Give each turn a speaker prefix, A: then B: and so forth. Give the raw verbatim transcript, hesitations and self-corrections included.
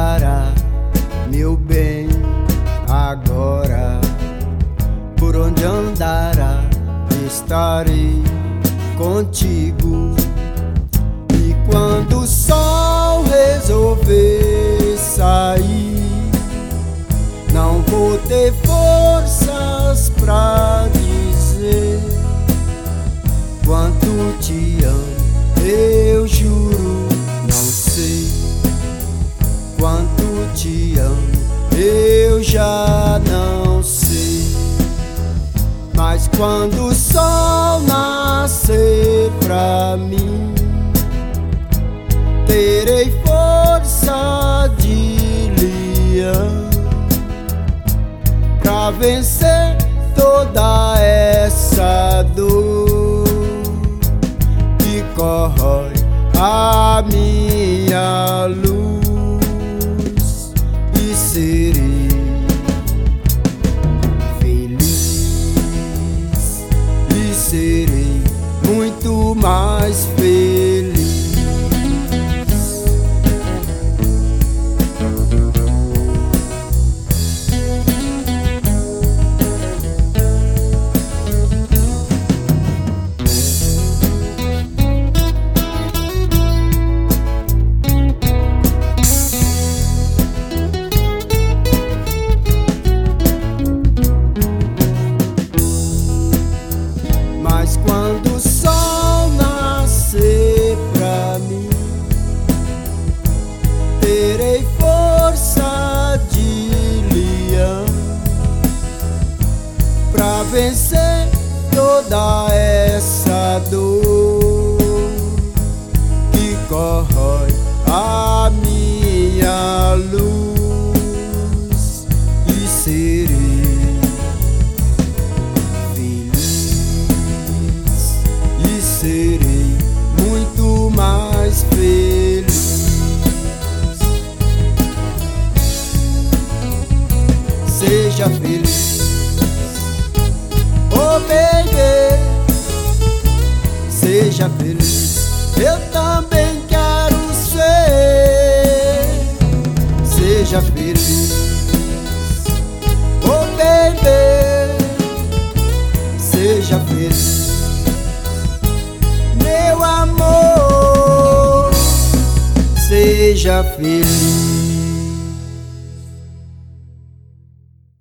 A: andará, meu bem, agora? Por onde andará? Estarei contigo. E quando o sol resolver sair, não vou ter forças pra dizer quanto te amo. Eu juro, não sei quanto te amo, eu já não sei. Mas quando o sol nascer pra mim, terei força de leão pra vencer toda essa dor que corrói a minha luz, e serei feliz, e serei muito mais feliz. Mas quando o sol nascer pra mim, terei força de leão pra vencer toda essa dor que corrói a minha luz, e serei serei muito mais feliz. Seja feliz, oh baby, seja feliz, eu também quero ser. Seja feliz, oh baby, seja feliz, meu amor, seja feliz.